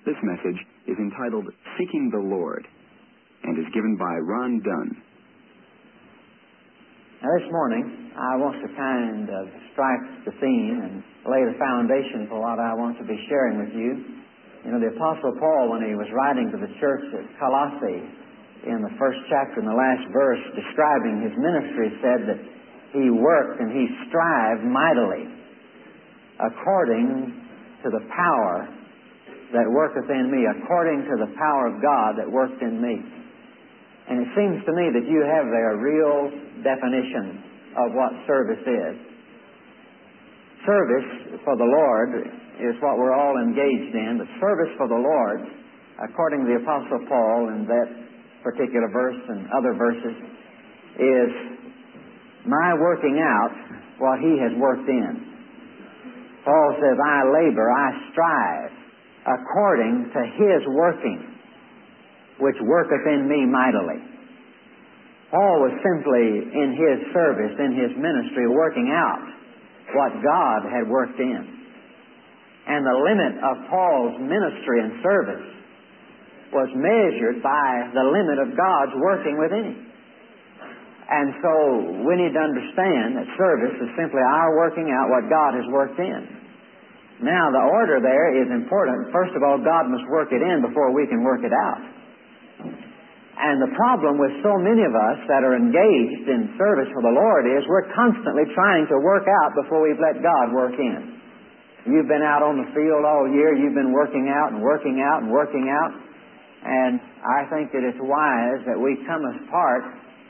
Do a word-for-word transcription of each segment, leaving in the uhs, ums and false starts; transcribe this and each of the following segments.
This message is entitled Seeking the Lord and is given by Ron Dunn. Now, this morning, I want to kind of strike the theme and lay the foundation for what I want to be sharing with you. You know, the Apostle Paul, when he was writing to the church at Colossae, in the first chapter, in the last verse, describing his ministry, said that he worked and he strived mightily according to the power that worketh in me, according to the power of God that worked in me. And it seems to me that you have there a real definition of what service is. Service for the Lord is what we're all engaged in, but service for the Lord, according to the Apostle Paul in that particular verse and other verses, is my working out what He has worked in. Paul says, I labor, I strive, according to His working, which worketh in me mightily. Paul was simply in his service, in his ministry, working out what God had worked in. And the limit of Paul's ministry and service was measured by the limit of God's working within him. And so we need to understand that service is simply our working out what God has worked in. Now, the order there is important. First of all, God must work it in before we can work it out. And the problem with so many of us that are engaged in service for the Lord is we're constantly trying to work out before we've let God work in. You've been out on the field all year. You've been working out and working out and working out. And I think that it's wise that we come apart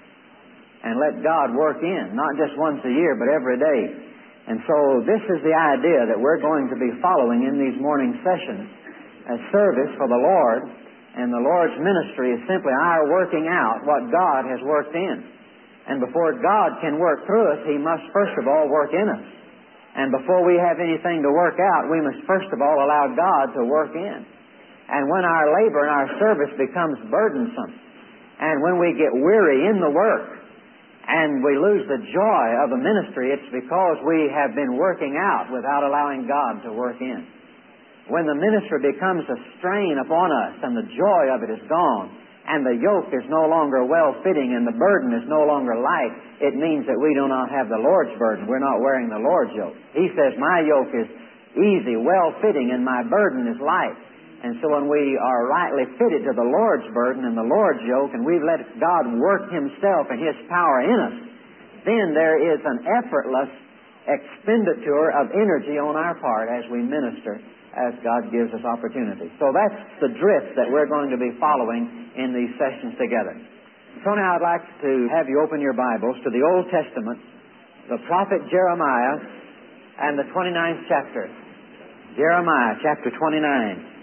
and let God work in, not just once a year, but every day. And so this is the idea that we're going to be following in these morning sessions as service for the Lord, and the Lord's ministry is simply our working out what God has worked in. And before God can work through us, He must first of all work in us. And before we have anything to work out, we must first of all allow God to work in. And when our labor and our service becomes burdensome, and when we get weary in the work, and we lose the joy of the ministry, it's because we have been working out without allowing God to work in. When the ministry becomes a strain upon us and the joy of it is gone, and the yoke is no longer well-fitting and the burden is no longer light, it means that we do not have the Lord's burden. We're not wearing the Lord's yoke. He says, my yoke is easy, well-fitting, and my burden is light. And so when we are rightly fitted to the Lord's burden and the Lord's yoke, and we've let God work Himself and His power in us, then there is an effortless expenditure of energy on our part as we minister, as God gives us opportunity. So that's the drift that we're going to be following in these sessions together. So now I'd like to have you open your Bibles to the Old Testament, the prophet Jeremiah, and the twenty-ninth chapter. Jeremiah chapter twenty-nine.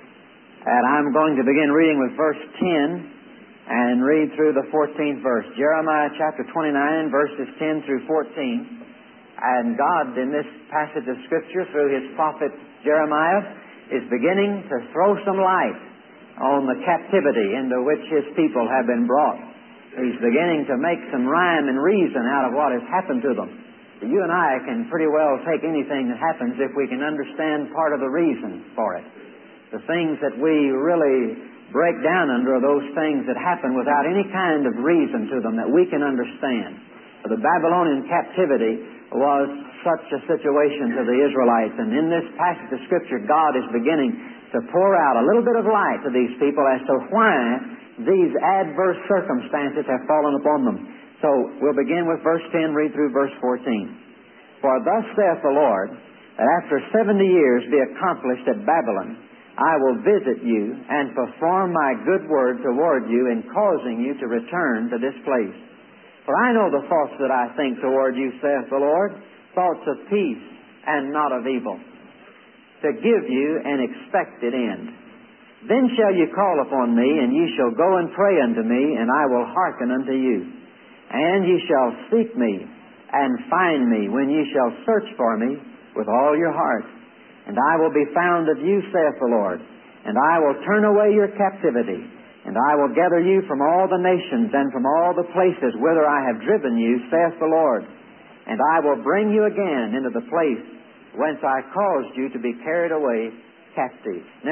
And I'm going to begin reading with verse ten and read through the fourteenth verse. Jeremiah chapter twenty-nine, verses ten through fourteen. And God, in this passage of Scripture, through His prophet Jeremiah, is beginning to throw some light on the captivity into which His people have been brought. He's beginning to make some rhyme and reason out of what has happened to them. You and I can pretty well take anything that happens if we can understand part of the reason for it. The things that we really break down under are those things that happen without any kind of reason to them that we can understand. The Babylonian captivity was such a situation to the Israelites, and in this passage of Scripture, God is beginning to pour out a little bit of light to these people as to why these adverse circumstances have fallen upon them. So we'll begin with verse ten, read through verse fourteen. For thus saith the Lord, that after seventy years be accomplished at Babylon, I will visit you and perform my good word toward you in causing you to return to this place. For I know the thoughts that I think toward you, saith the Lord, thoughts of peace and not of evil, to give you an expected end. Then shall you call upon me, and ye shall go and pray unto me, and I will hearken unto you. And ye shall seek me and find me when ye shall search for me with all your heart. And I will be found of you, saith the Lord, and I will turn away your captivity, and I will gather you from all the nations and from all the places whither I have driven you, saith the Lord, and I will bring you again into the place whence I caused you to be carried away captive. Now,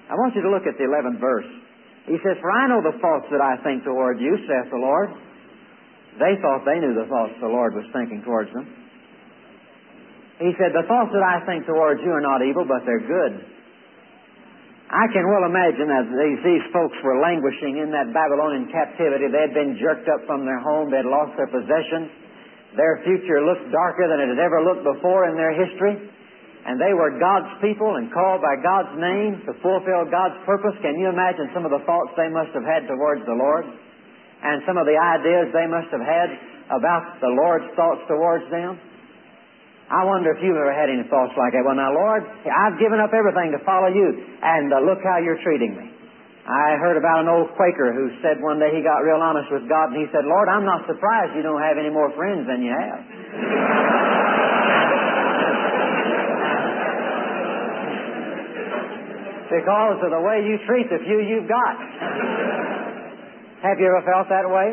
I want you to look at the eleventh verse. He says, "For I know the thoughts that I think toward you, saith the Lord." They thought they knew the thoughts the Lord was thinking towards them. He said, "The thoughts that I think towards you are not evil, but they're good." I can well imagine that these, these folks were languishing in that Babylonian captivity. They had been jerked up from their home. They had lost their possessions. Their future looked darker than it had ever looked before in their history. And they were God's people and called by God's name to fulfill God's purpose. Can you imagine some of the thoughts they must have had towards the Lord? And some of the ideas they must have had about the Lord's thoughts towards them? I wonder if you've ever had any thoughts like that. Well, now, Lord, I've given up everything to follow you, and uh, look how you're treating me. I heard about an old Quaker who said one day he got real honest with God, and he said, "Lord, I'm not surprised you don't have any more friends than you have." Because of the way you treat the few you've got. Have you ever felt that way?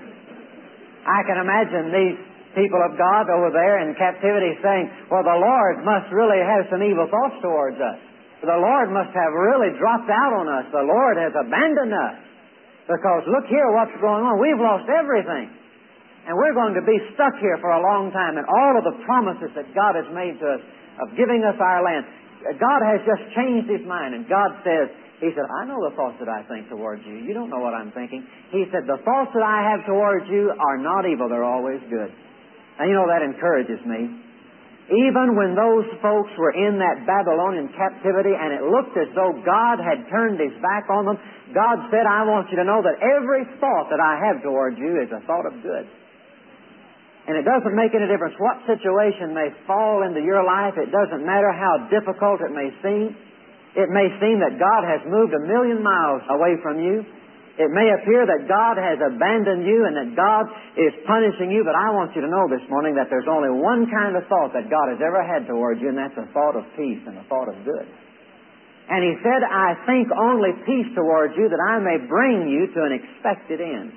I can imagine these people of God over there in captivity saying, "Well, the Lord must really have some evil thoughts towards us. The Lord must have really dropped out on us. The Lord has abandoned us. Because look here what's going on. We've lost everything. And we're going to be stuck here for a long time. And all of the promises that God has made to us of giving us our land, God has just changed His mind." And God says, He said, "I know the thoughts that I think towards you. You don't know what I'm thinking." He said, "The thoughts that I have towards you are not evil. They're always good." And you know, that encourages me. Even when those folks were in that Babylonian captivity and it looked as though God had turned His back on them, God said, "I want you to know that every thought that I have towards you is a thought of good." And it doesn't make any difference what situation may fall into your life. It doesn't matter how difficult it may seem. It may seem that God has moved a million miles away from you. It may appear that God has abandoned you and that God is punishing you, but I want you to know this morning that there's only one kind of thought that God has ever had towards you, and that's a thought of peace and a thought of good. And He said, "I think only peace towards you, that I may bring you to an expected end."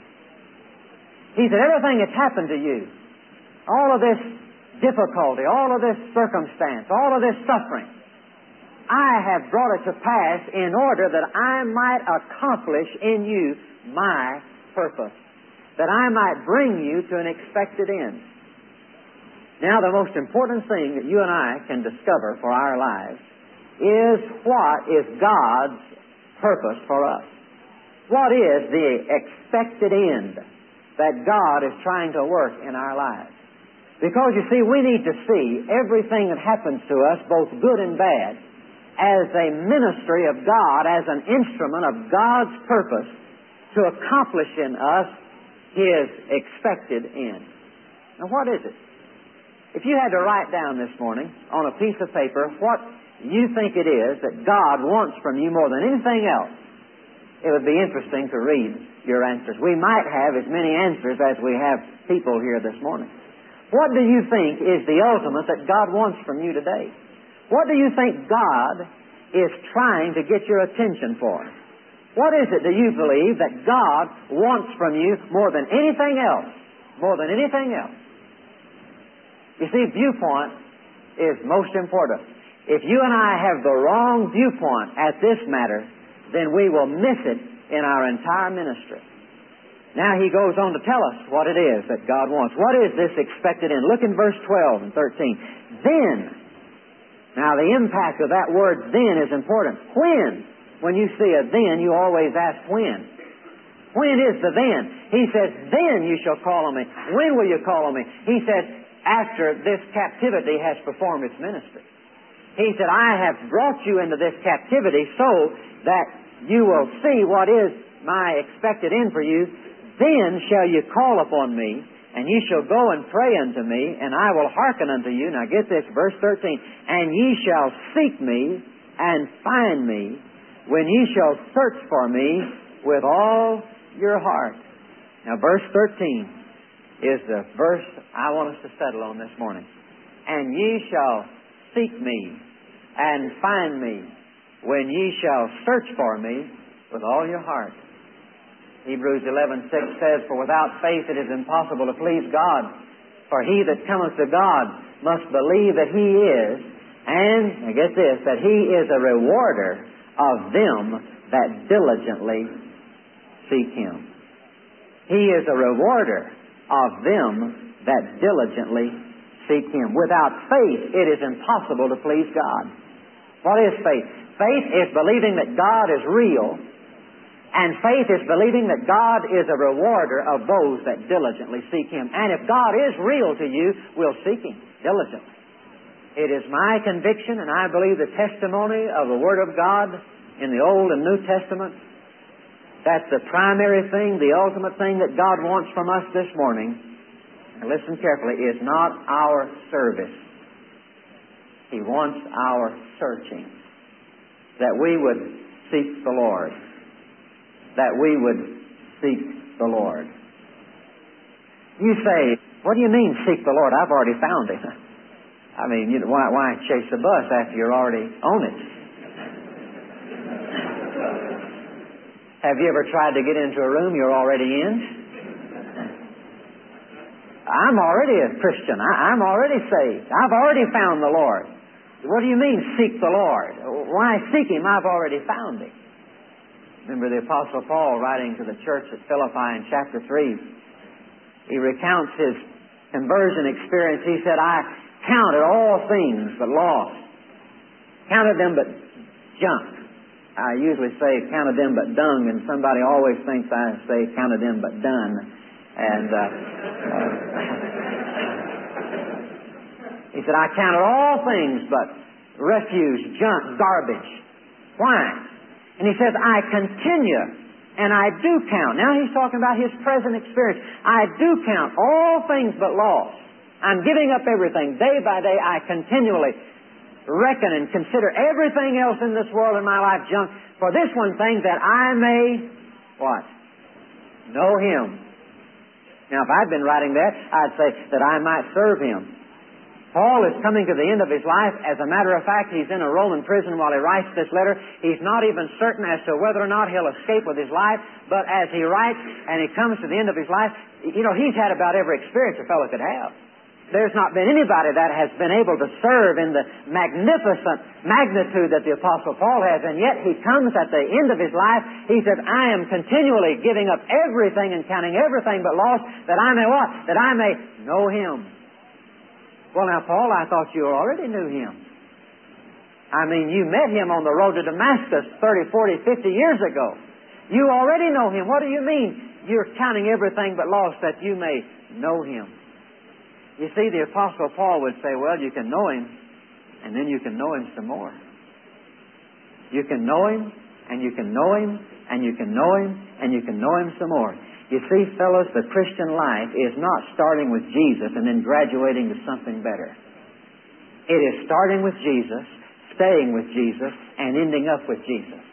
He said, everything that's happened to you, all of this difficulty, all of this circumstance, all of this suffering, I have brought it to pass in order that I might accomplish in you my purpose, that I might bring you to an expected end. Now, the most important thing that you and I can discover for our lives is what is God's purpose for us. What is the expected end that God is trying to work in our lives? Because, you see, we need to see everything that happens to us, both good and bad, as a ministry of God, as an instrument of God's purpose to accomplish in us His expected end. Now, what is it? If you had to write down this morning on a piece of paper what you think it is that God wants from you more than anything else, it would be interesting to read your answers. We might have as many answers as we have people here this morning. What do you think is the ultimate that God wants from you today? What do you think God is trying to get your attention for? What is it do you believe that God wants from you more than anything else? More than anything else. You see, viewpoint is most important. If you and I have the wrong viewpoint at this matter, then we will miss it in our entire ministry. Now he goes on to tell us what it is that God wants. What is this expected end? Look in verse twelve and thirteen. Then, now the impact of that word then is important. When? When you see a then, you always ask when. When is the then? He says, then you shall call on me. When will you call on me? He says, after this captivity has performed its ministry. He said, I have brought you into this captivity so that you will see what is my expected end for you. Then shall you call upon me, and ye shall go and pray unto me, and I will hearken unto you. Now get this, verse thirteen. And ye shall seek me and find me when ye shall search for me with all your heart. Now verse thirteen is the verse I want us to settle on this morning. And ye shall seek me and find me when ye shall search for me with all your heart. Hebrews eleven six says, for without faith it is impossible to please God. For he that cometh to God must believe that He is, and, now get this, that He is a rewarder of them that diligently seek Him. He is a rewarder of them that diligently seek Him. Without faith, it is impossible to please God. What is faith? Faith is believing that God is real, and faith is believing that God is a rewarder of those that diligently seek Him. And if God is real to you, we'll seek Him diligently. It is my conviction, and I believe the testimony of the Word of God in the Old and New Testament, that the primary thing, the ultimate thing that God wants from us this morning, and listen carefully, is not our service. He wants our searching. That we would seek the Lord. That we would seek the Lord. You say, what do you mean seek the Lord? I've already found Him. I mean, you know, why, why chase the bus after you're already on it? Have you ever tried to get into a room you're already in? I'm already a Christian. I, I'm already saved. I've already found the Lord. What do you mean, seek the Lord? Why seek Him? I've already found Him. Remember the Apostle Paul writing to the church at Philippi in chapter three. He recounts his conversion experience. He said, I counted all things but loss. Counted them but junk. I usually say counted them but dung, and somebody always thinks I say counted them but done. And uh, uh, he said, I counted all things but refuse, junk, garbage. Why? And he says, I continue, and I do count. Now he's talking about his present experience. I do count all things but loss. I'm giving up everything. Day by day, I continually reckon and consider everything else in this world in my life junk for this one thing, that I may, what? Know Him. Now, if I'd been writing that, I'd say that I might serve Him. Paul is coming to the end of his life. As a matter of fact, he's in a Roman prison while he writes this letter. He's not even certain as to whether or not he'll escape with his life. But as he writes and he comes to the end of his life, you know, he's had about every experience a fellow could have. There's not been anybody that has been able to serve in the magnificent magnitude that the Apostle Paul has. And yet he comes at the end of his life. He says, I am continually giving up everything and counting everything but loss, that I may what? That I may know Him. Well, now, Paul, I thought you already knew Him. I mean, you met Him on the road to Damascus thirty, forty, fifty years ago. You already know Him. What do you mean you're counting everything but loss that you may know Him? You see, the Apostle Paul would say, well, you can know Him, and then you can know Him some more. You can know Him, and you can know Him, and you can know Him, and you can know Him some more. You see, fellows, the Christian life is not starting with Jesus and then graduating to something better. It is starting with Jesus, staying with Jesus, and ending up with Jesus.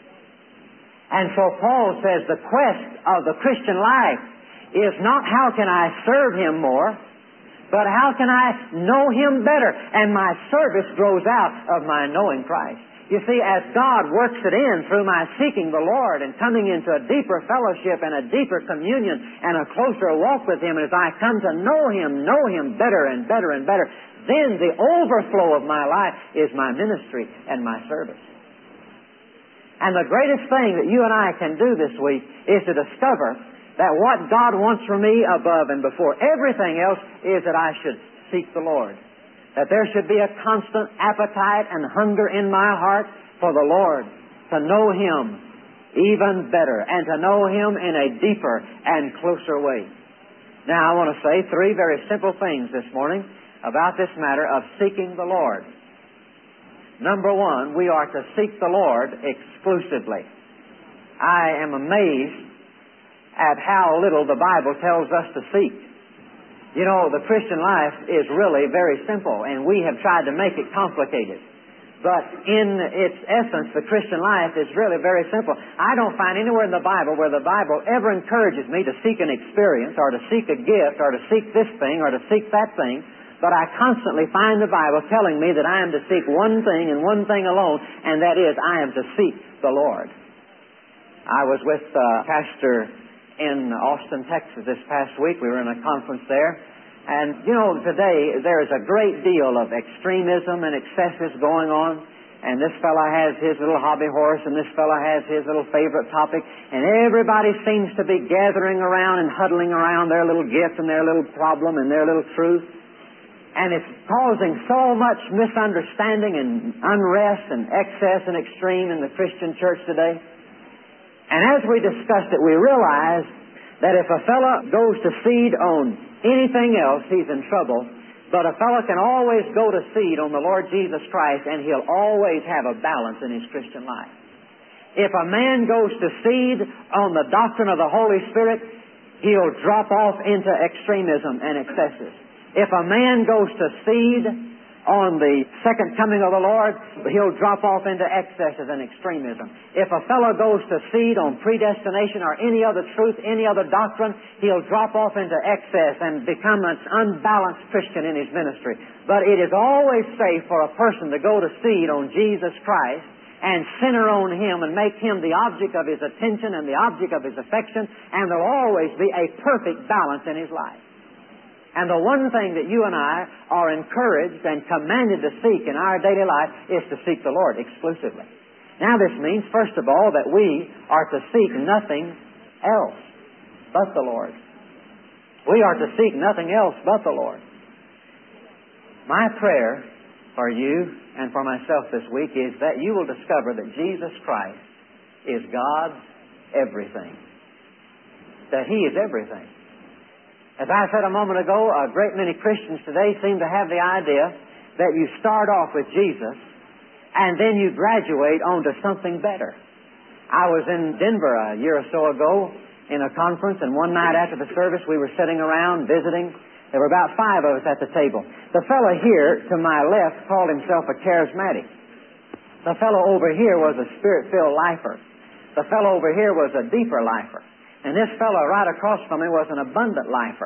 And so Paul says the quest of the Christian life is not how can I serve Him more, but how can I know Him better? And my service grows out of my knowing Christ. You see, as God works it in through my seeking the Lord and coming into a deeper fellowship and a deeper communion and a closer walk with Him, and as I come to know Him, know Him better and better and better, then the overflow of my life is my ministry and my service. And the greatest thing that you and I can do this week is to discover that what God wants from me above and before everything else is that I should seek the Lord. That there should be a constant appetite and hunger in my heart for the Lord, to know Him even better, and to know Him in a deeper and closer way. Now, I want to say three very simple things this morning about this matter of seeking the Lord. Number one, we are to seek the Lord exclusively. I am amazed at how little the Bible tells us to seek. You know, the Christian life is really very simple, and we have tried to make it complicated. But in its essence, the Christian life is really very simple. I don't find anywhere in the Bible where the Bible ever encourages me to seek an experience, or to seek a gift, or to seek this thing, or to seek that thing. But I constantly find the Bible telling me that I am to seek one thing and one thing alone, and that is, I am to seek the Lord. I was with uh, Pastor in Austin, Texas this past week. We were in a conference there. And, you know, today there is a great deal of extremism and excesses going on. and this fella has his little hobby horse, and this fella has his little favorite topic, and everybody seems to be gathering around and huddling around their little gift and their little problem and their little truth. And it's causing so much misunderstanding and unrest and excess and extreme in the Christian church today. And as we discussed it, we realized that if a fella goes to seed on anything else, he's in trouble. But a fellow can always go to seed on the Lord Jesus Christ, and he'll always have a balance in his Christian life. If a man goes to seed on the doctrine of the Holy Spirit, he'll drop off into extremism and excesses. If a man goes to seed on the second coming of the Lord, he'll drop off into excesses and extremism. If a fellow goes to seed on predestination or any other truth, any other doctrine, he'll drop off into excess and become an unbalanced Christian in his ministry. But it is always safe for a person to go to seed on Jesus Christ and center on Him and make Him the object of his attention and the object of his affection, and there'll always be a perfect balance in his life. And the one thing that you and I are encouraged and commanded to seek in our daily life is to seek the Lord exclusively. Now this means, first of all, that we are to seek nothing else but the Lord. We are to seek nothing else but the Lord. My prayer for you and for myself this week is that you will discover that Jesus Christ is God's everything. That He is everything. As I said a moment ago, a great many Christians today seem to have the idea that you start off with Jesus and then you graduate on to something better. I was in Denver a year or so ago in a conference, and one night after the service we were sitting around visiting. There were about five of us at the table. The fellow here to my left called himself a charismatic. The fellow over here was a spirit-filled lifer. The fellow over here was a deeper lifer. And this fellow right across from me was an abundant lifer.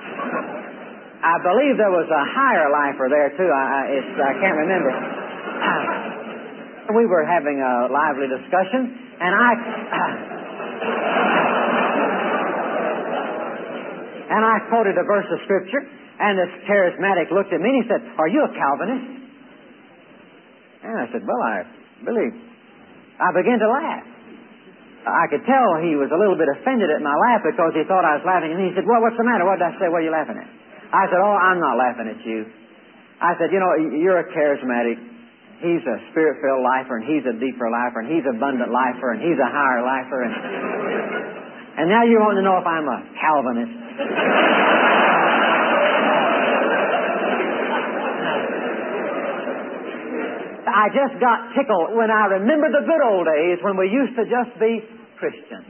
I believe there was a higher lifer there, too. I, I, it's, I can't remember. We were having a lively discussion, and I... and I quoted a verse of Scripture, and this charismatic looked at me and he said, "Are you a Calvinist?" And I said, "Well, I really..." I began to laugh. I could tell he was a little bit offended at my laugh because he thought I was laughing. And he said, "Well, what's the matter? What did I say? What are you laughing at?" I said, "Oh, I'm not laughing at you." I said, "You know, you're a charismatic. He's a spirit-filled lifer, and he's a deeper lifer, and he's an abundant lifer, and he's a higher lifer. And, and now you want to know if I'm a Calvinist." I just got tickled when I remember the good old days when we used to just be Christians.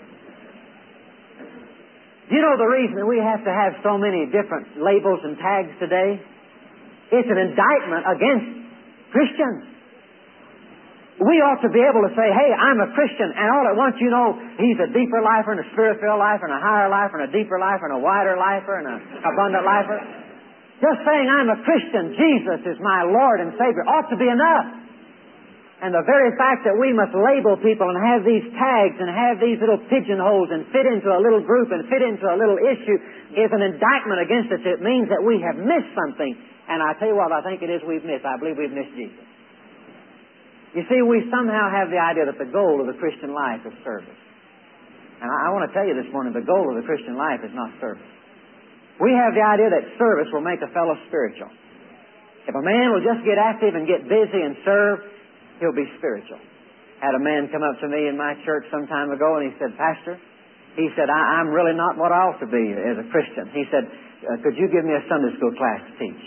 You know the reason that we have to have so many different labels and tags today? It's an indictment against Christians. We ought to be able to say, "Hey, I'm a Christian," and all at once you know he's a deeper lifer and a spirit-filled lifer and a higher lifer and a deeper lifer and a wider lifer and an abundant lifer. Just saying I'm a Christian, Jesus is my Lord and Savior, ought to be enough. And the very fact that we must label people and have these tags and have these little pigeonholes and fit into a little group and fit into a little issue is an indictment against us. It means that we have missed something. And I tell you what I think it is we've missed. I believe we've missed Jesus. You see, we somehow have the idea that the goal of the Christian life is service. And I, I want to tell you this morning, the goal of the Christian life is not service. We have the idea that service will make a fellow spiritual. If a man will just get active and get busy and serve, he'll be spiritual. Had a man come up to me in my church some time ago and he said, "Pastor," he said, I, I'm really not what I ought to be as a Christian. He said, uh, "Could you give me a Sunday school class to teach?"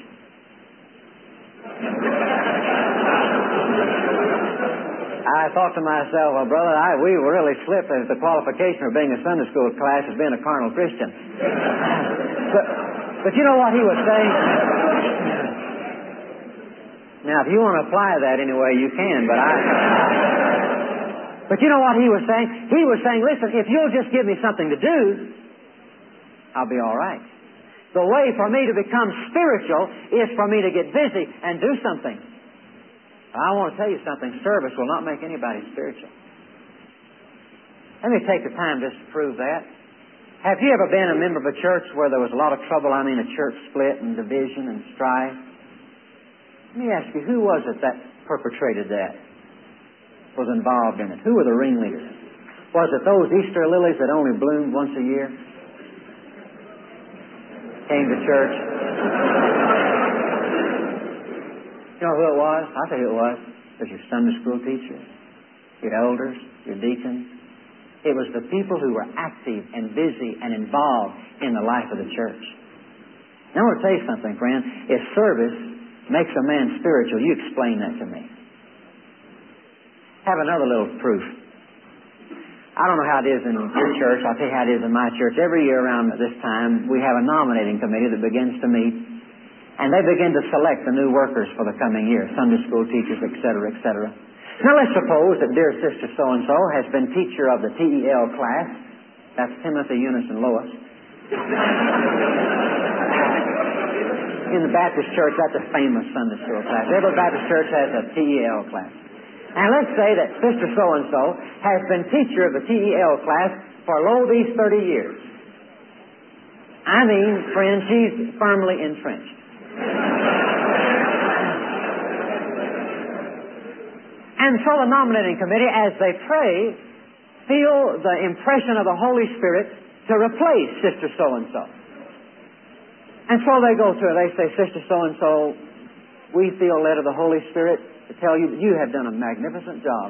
I thought to myself, "Well, brother, I, we really slip as the qualification for being a Sunday school class as being a carnal Christian." but, but you know what he was saying? Now, if you want to apply that anyway, you can, but I... But you know what he was saying? He was saying, "Listen, if you'll just give me something to do, I'll be all right. The way for me to become spiritual is for me to get busy and do something." I want to tell you something. Service will not make anybody spiritual. Let me take the time just to prove that. Have you ever been a member of a church where there was a lot of trouble? I mean, a church split and division and strife. Let me ask you, who was it that perpetrated that, was involved in it? Who were the ringleaders? Was it those Easter lilies that only bloomed once a year? Came to church? You know who it was? I'll tell you who it was. It was your Sunday school teacher, your elders, your deacons. It was the people who were active and busy and involved in the life of the church. Now, I want to tell you something, friend. If service makes a man spiritual, you explain that to me. Have another little proof. I don't know how it is in your church. I'll tell you how it is in my church. Every year around this time, we have a nominating committee that begins to meet, and they begin to select the new workers for the coming year, Sunday school teachers, et cetera, et cetera. Now, let's suppose that dear Sister So-and-so has been teacher of the T E L class. That's Timothy, Eunice, and Lois. In the Baptist church, that's a famous Sunday school class. Every Baptist church has a T E L class. And let's say that Sister So-and-so has been teacher of the T E L class for, lo, these thirty years. I mean, friend, she's firmly entrenched. And so the nominating committee, as they pray, feel the impression of the Holy Spirit to replace Sister So-and-so. And so they go to her. They say, Sister So-and-so, we feel led of the Holy Spirit to tell you that you have done a magnificent job.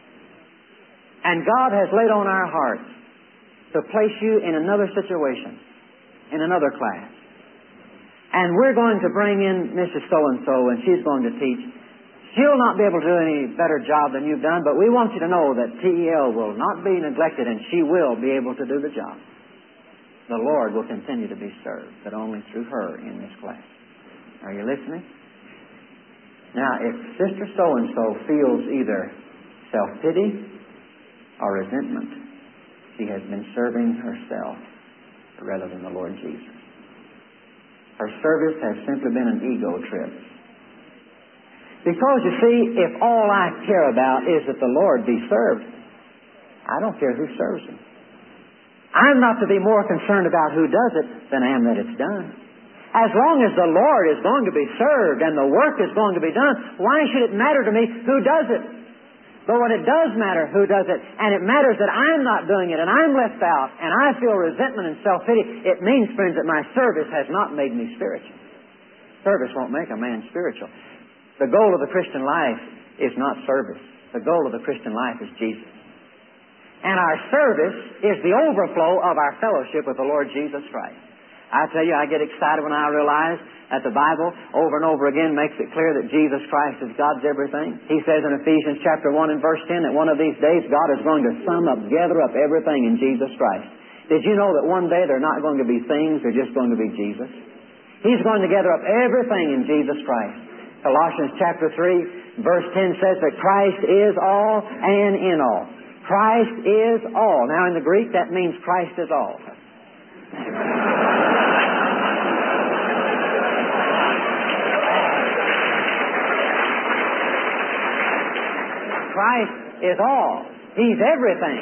And God has laid on our hearts to place you in another situation, in another class. And we're going to bring in Missus So-and-so, and she's going to teach. She'll not be able to do any better job than you've done, but we want you to know that T E L will not be neglected, and she will be able to do the job. The Lord will continue to be served, but only through her in this class. Are you listening? Now, if Sister So-and-so feels either self-pity or resentment, she has been serving herself rather than the Lord Jesus. Her service has simply been an ego trip. Because, you see, if all I care about is that the Lord be served, I don't care who serves Him. I'm not to be more concerned about who does it than I am that it's done. As long as the Lord is going to be served and the work is going to be done, why should it matter to me who does it? But when it does matter who does it, and it matters that I'm not doing it and I'm left out and I feel resentment and self-pity, it means, friends, that my service has not made me spiritual. Service won't make a man spiritual. The goal of the Christian life is not service. The goal of the Christian life is Jesus. And our service is the overflow of our fellowship with the Lord Jesus Christ. I tell you, I get excited when I realize that the Bible over and over again makes it clear that Jesus Christ is God's everything. He says in Ephesians chapter one and verse ten that one of these days God is going to sum up, gather up everything in Jesus Christ. Did you know that one day they're not going to be things, they're just going to be Jesus? He's going to gather up everything in Jesus Christ. Colossians chapter three verse ten says that Christ is all and in all. Christ is all. Now in the Greek that means Christ is all. Christ is all. He's everything.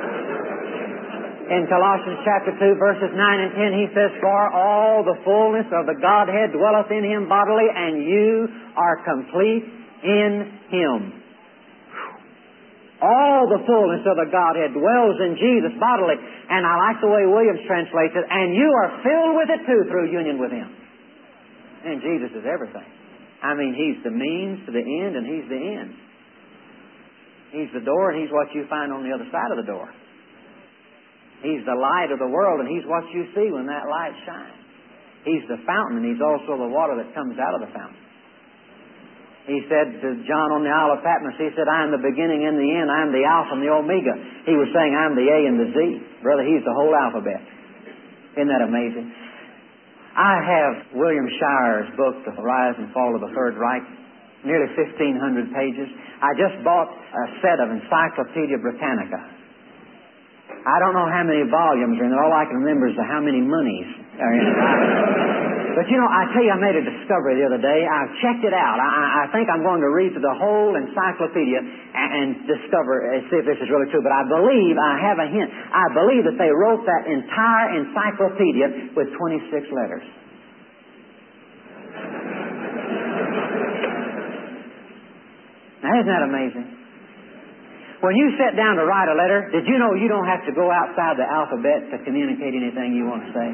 In Colossians chapter two, verses nine and ten, he says, for all the fullness of the Godhead dwelleth in Him bodily, and you are complete in Him. All the fullness of the Godhead dwells in Jesus bodily. And I like the way Williams translates it, and you are filled with it too through union with Him. And Jesus is everything. I mean, He's the means to the end, and He's the end. He's the door, and He's what you find on the other side of the door. He's the light of the world, and He's what you see when that light shines. He's the fountain, and He's also the water that comes out of the fountain. He said to John on the Isle of Patmos, he said, I am the beginning and the end. I am the Alpha and the Omega. He was saying, I am the A and the Z. Brother, He's the whole alphabet. Isn't that amazing? I have William Shire's book, The Rise and Fall of the Third Reich, nearly fifteen hundred pages. I just bought a set of Encyclopedia Britannica. I don't know how many volumes are in there. All I can remember is how many monies are in it. But you know, I tell you, I made a discovery the other day. I've checked it out. I, I think I'm going to read through the whole encyclopedia and, and discover, uh, see if this is really true. But I believe, I have a hint, I believe that they wrote that entire encyclopedia with twenty-six letters. Isn't that amazing? When you sit down to write a letter, did you know you don't have to go outside the alphabet to communicate anything you want to say?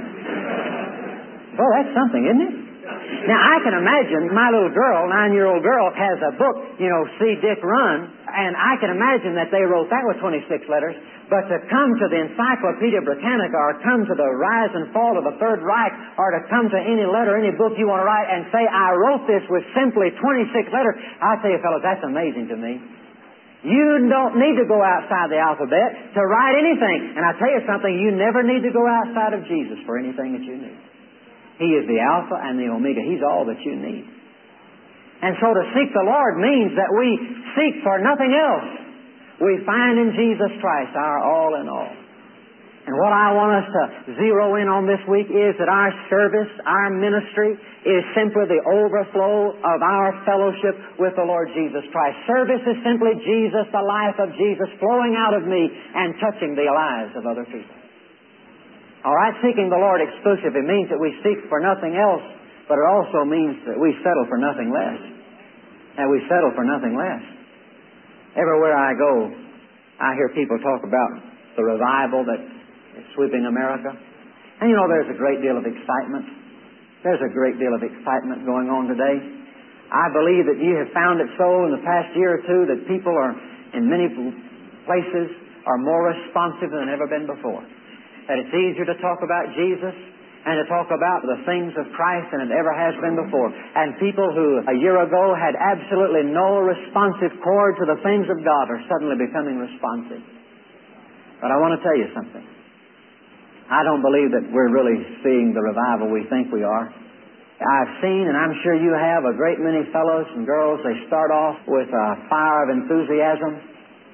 Well, that's something, isn't it? Now, I can imagine my little girl, nine-year-old girl, has a book, you know, See Dick Run, and I can imagine that they wrote that with twenty-six letters, but to come to the Encyclopedia Britannica or come to the rise and fall of the Third Reich or to come to any letter, any book you want to write and say, I wrote this with simply twenty-six letters, I tell you, fellows, that's amazing to me. You don't need to go outside the alphabet to write anything. And I tell you something, you never need to go outside of Jesus for anything that you need. He is the Alpha and the Omega. He's all that you need. And so to seek the Lord means that we seek for nothing else. We find in Jesus Christ our all in all. And what I want us to zero in on this week is that our service, our ministry, is simply the overflow of our fellowship with the Lord Jesus Christ. Service is simply Jesus, the life of Jesus, flowing out of me and touching the lives of other people. All right, seeking the Lord exclusively means that we seek for nothing else, but it also means that we settle for nothing less. And we settle for nothing less. Everywhere I go, I hear people talk about the revival that is sweeping America. And you know, there's a great deal of excitement. There's a great deal of excitement going on today. I believe that you have found it so in the past year or two that people are, in many places, are more responsive than ever been before. That it's easier to talk about Jesus and to talk about the things of Christ than it ever has been before. And people who a year ago had absolutely no responsive chord to the things of God are suddenly becoming responsive. But I want to tell you something. I don't believe that we're really seeing the revival we think we are. I've seen, and I'm sure you have, a great many fellows and girls, they start off with a fire of enthusiasm,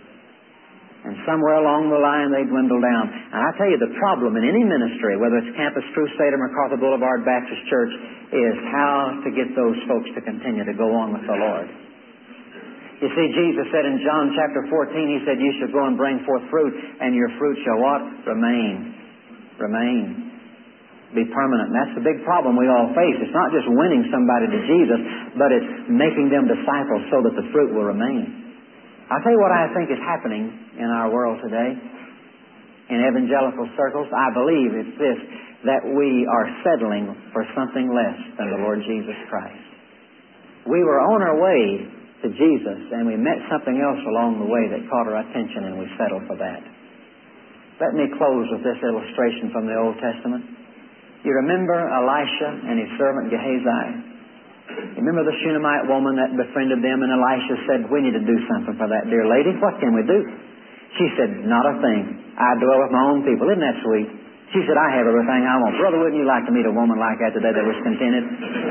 and somewhere along the line they dwindle down. And I tell you, the problem in any ministry, whether it's Campus Crusade or MacArthur Boulevard Baptist Church, is how to get those folks to continue to go on with the Lord. You see, Jesus said in John chapter fourteen, He said, you shall go and bring forth fruit, and your fruit shall what? Remain. Remain. Be permanent. And that's the big problem we all face. It's not just winning somebody to Jesus, but it's making them disciples so that the fruit will remain. I'll tell you what I think is happening in our world today. In evangelical circles, I believe it's this, that we are settling for something less than the Lord Jesus Christ. We were on our way to Jesus, and we met something else along the way that caught our attention, and we settled for that. Let me close with this illustration from the Old Testament. You remember Elisha and his servant Gehazi? Remember the Shunammite woman that befriended them, and Elisha said, we need to do something for that dear lady. What can we do? She said, not a thing. I dwell with my own people. Isn't that sweet? She said, I have everything I want. Brother, wouldn't you like to meet a woman like that today that was contented?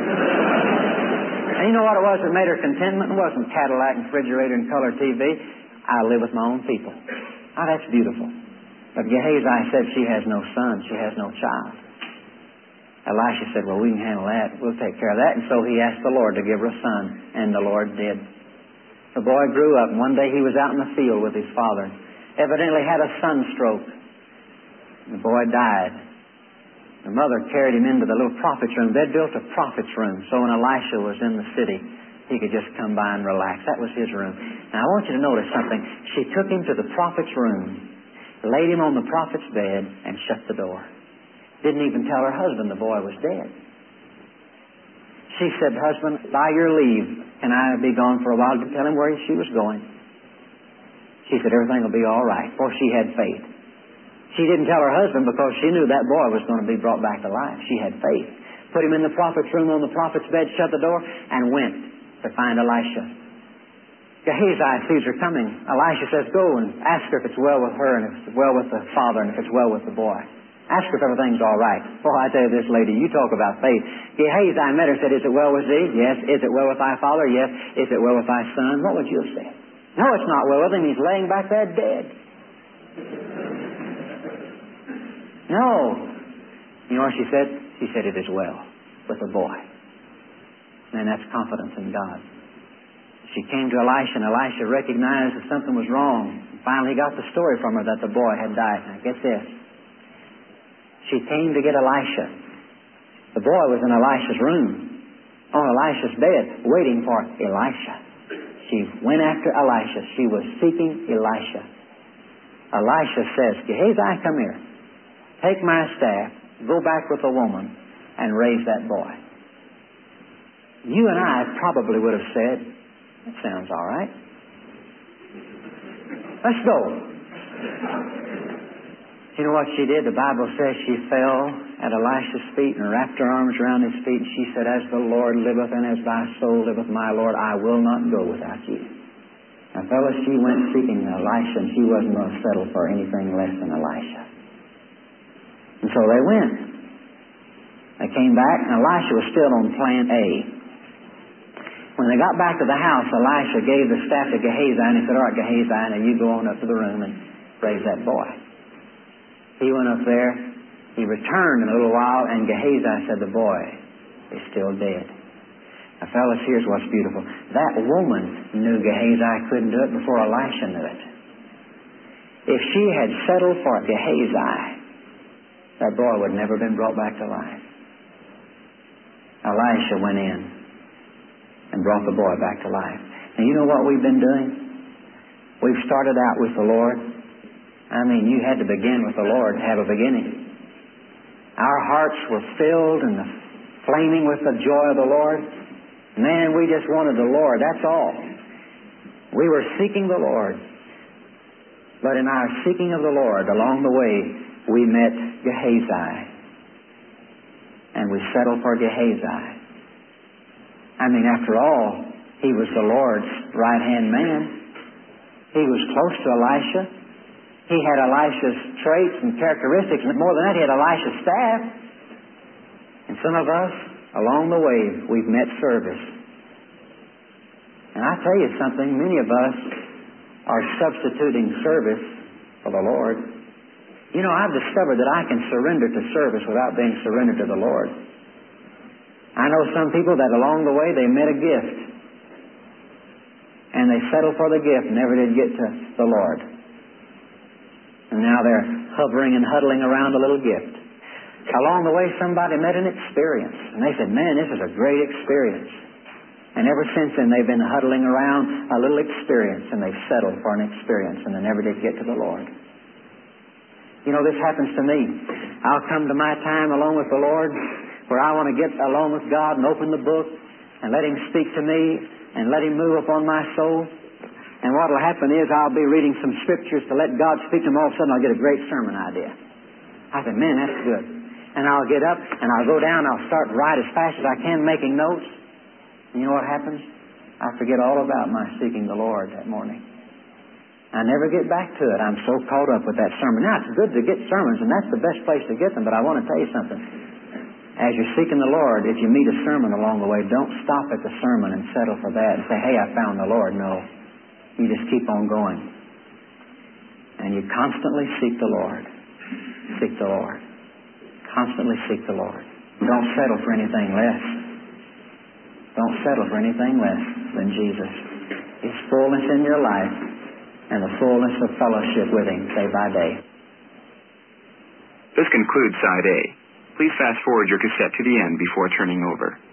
And you know what it was that made her contentment? It wasn't Cadillac and refrigerator and color T V. I live with my own people. Oh, that's beautiful. But Gehazi said she has no son. She has no child. Elisha said, well, we can handle that. We'll take care of that. And so he asked the Lord to give her a son, and the Lord did. The boy grew up, and one day he was out in the field with his father. Evidently had a sunstroke. The boy died. The mother carried him into the little prophet's room. They'd built a prophet's room, so when Elisha was in the city, he could just come by and relax. That was his room. Now, I want you to notice something. She took him to the prophet's room, laid him on the prophet's bed, and shut the door. Didn't even tell her husband the boy was dead. She said, husband, by your leave, can I be gone for a while to tell him where she was going? She said, everything will be all right, for she had faith. She didn't tell her husband because she knew that boy was going to be brought back to life. She had faith. Put him in the prophet's room on the prophet's bed, shut the door, and went to find Elisha. Gehazi sees her coming. Elisha says, go and ask her if it's well with her and if it's well with the father and if it's well with the boy. Ask her if everything's all right. Boy, I tell you this, lady, you talk about faith. Gehazi met her and said, is it well with thee? Yes. Is it well with thy father? Yes. Is it well with thy son? What would you have said? No, it's not well with him. He's laying back there dead. No. You know what she said? She said, it is well with the boy. And that's confidence in God. She came to Elisha, and Elisha recognized that something was wrong. Finally, he got the story from her that the boy had died. Now, get this. She came to get Elisha. The boy was in Elisha's room, on Elisha's bed, waiting for Elisha. She went after Elisha. She was seeking Elisha. Elisha says, Gehazi, come here. Take my staff, go back with the woman, and raise that boy. You and I probably would have said, that sounds all right. Let's go. You know what she did? The Bible says she fell at Elisha's feet and wrapped her arms around his feet, and she said, as the Lord liveth and as thy soul liveth, my Lord, I will not go without you. Now, fellas, she went seeking Elisha, and she wasn't going to settle for anything less than Elisha. And so they went. They came back, and Elisha was still on plan A. When they got back to the house, Elisha gave the staff to Gehazi, and he said, all right, Gehazi, now you go on up to the room and raise that boy. He went up there. He returned in a little while, and Gehazi said, the boy is still dead. Now, fellas, here's what's beautiful. That woman knew Gehazi couldn't do it before Elisha knew it. If she had settled for Gehazi, that boy would never have been brought back to life. Elisha went in and brought the boy back to life. And you know what we've been doing? We've started out with the Lord. I mean, you had to begin with the Lord to have a beginning. Our hearts were filled and flaming with the joy of the Lord. Man, we just wanted the Lord, that's all. We were seeking the Lord. But in our seeking of the Lord, along the way, we met Gehazi. And we settled for Gehazi. I mean, after all, he was the Lord's right-hand man. He was close to Elisha. He had Elisha's traits and characteristics, and more than that, he had Elisha's staff. And some of us, along the way, we've met service. And I tell you something, many of us are substituting service for the Lord. You know, I've discovered that I can surrender to service without being surrendered to the Lord. I know some people that along the way they met a gift. And they settled for the gift and never did get to the Lord. And now they're hovering and huddling around a little gift. Along the way somebody met an experience. And they said, man, this is a great experience. And ever since then they've been huddling around a little experience. And they've settled for an experience. And they never did get to the Lord. You know, this happens to me. I'll come to my time along with the Lord where I want to get along with God and open the book and let Him speak to me and let Him move upon my soul. And what will happen is I'll be reading some scriptures to let God speak to them. All of a sudden I'll get a great sermon idea. I said, man, that's good. And I'll get up and I'll go down and I'll start right as fast as I can making notes. And you know what happens? I forget all about my seeking the Lord that morning. I never get back to it. I'm so caught up with that sermon. Now, it's good to get sermons, and that's the best place to get them, but I want to tell you something. As you're seeking the Lord, if you meet a sermon along the way, don't stop at the sermon and settle for that and say, hey, I found the Lord. No. You just keep on going. And you constantly seek the Lord. Seek the Lord. Constantly seek the Lord. Don't settle for anything less. Don't settle for anything less than Jesus. His fullness in your life and the fullness of fellowship with Him day by day. This concludes Side A. Please fast forward your cassette to the end before turning over.